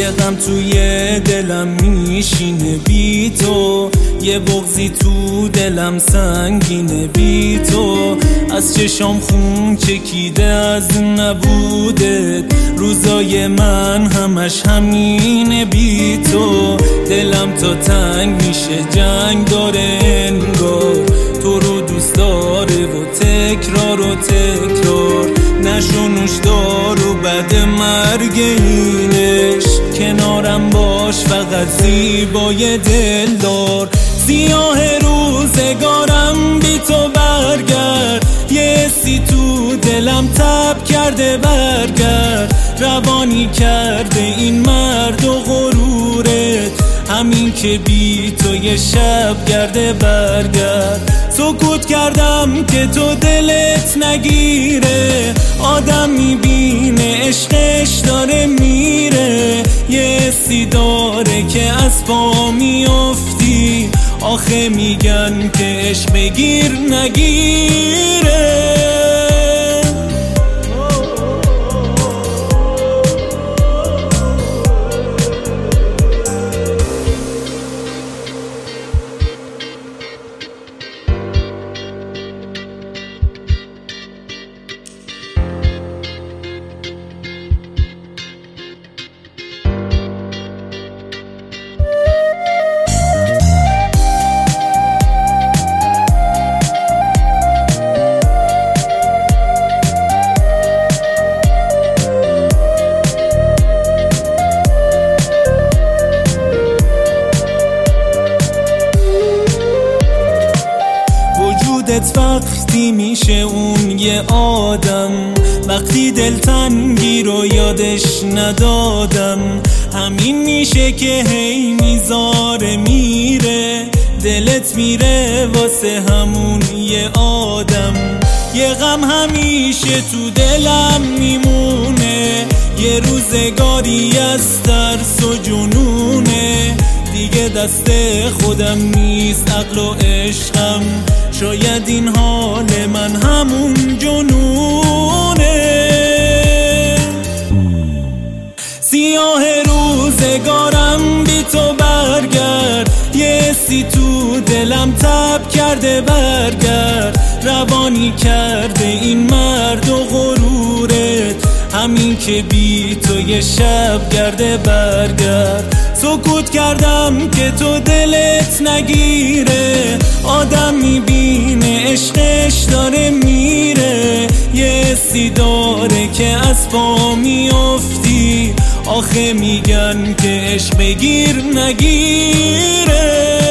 یه غم توی دلم میشینه بی تو، یه بغضی تو دلم سنگینه بی تو. از چشام خون چکیده از نبودت، روزای من همش همینه بی تو. دلم تا تنگ میشه جنگ داره انگار، تو رو دوست داره و تکرار و تکرار. نشو نوشدار و بد مرگ اینش، کنارم باش فقط زیبای دلدار. سیاه روزگارم بی تو برگرد، یه سی تو دلم تب کرده برگرد. روانی کرده این مرد و غرورت، همین که بی تو یه شب گرده برگرد. سکوت کردم که تو دلت نگیره، آدم میبینه عشقش داره میره. یه سی داره که از پا میافتی، آخه میگن که عشق بگیر نگیره. وقتی میشه اون یه آدم، وقتی دلتنگی رو یادش ندادم. همین میشه که هی میذاره میره، دلت میره واسه همون یه آدم. یه غم همیشه تو دلم میمونه، یه روزگاری از ترس و جنونه. دیگه دست خودم نیست عقل و عشقم، شاید این حال من همون جنونه. سیاه روزگارم بی تو برگرد، یه سی تو دلم تب کرده برگرد. روانی کرده این مرد و غرورت، همین که بی تو یه شب گرده برگرد. سکوت کردم که تو دلت نگیره، آدم میبینه عشقش داره میره. یه سی داره که از پا میافتی، آخه میگن که عشق بگیر نگیره.